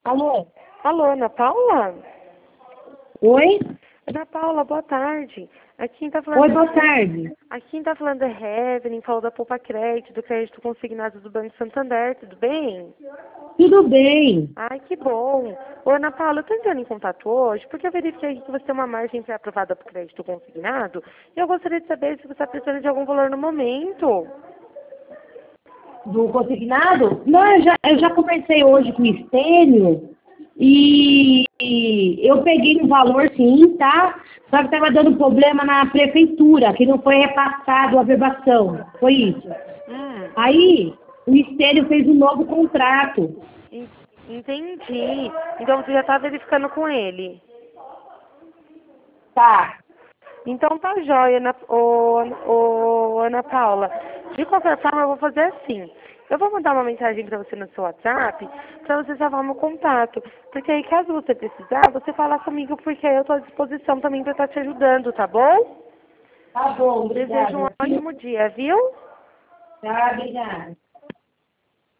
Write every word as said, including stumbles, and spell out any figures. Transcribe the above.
Alô? Alô, Ana Paula? Oi? Ana Paula, boa tarde. Aqui quem tá falando Oi, é boa He- tarde. Aqui quem tá falando é Evelyn, falou da Poupa Crédito, do crédito consignado do Banco Santander, tudo bem? Tudo bem? Ai, que bom. Ô, Ana Paula, eu tô entrando em contato hoje porque eu verifiquei aqui que você tem uma margem pré-aprovada para crédito consignado e eu gostaria de saber se você está precisando de algum valor no momento. Do consignado? Não, eu já, eu já conversei hoje com o Estênio e, e eu peguei um valor sim, tá? Só que estava dando problema na prefeitura, que não foi repassado a verbação. Foi isso. Hum, Aí, o Estênio fez um novo contrato. en- entendi. Então você já está verificando com ele. Tá. Então tá jóia, Ana, ô, ô, Ana Paula. De qualquer forma, eu vou fazer assim. Eu vou mandar uma mensagem para você no seu WhatsApp, para você salvar meu contato. Porque aí, caso você precisar, você fala comigo, porque aí eu estou à disposição também para estar te ajudando, tá bom? Tá bom, Desejo um obrigada. ótimo dia, viu? Tá, obrigada.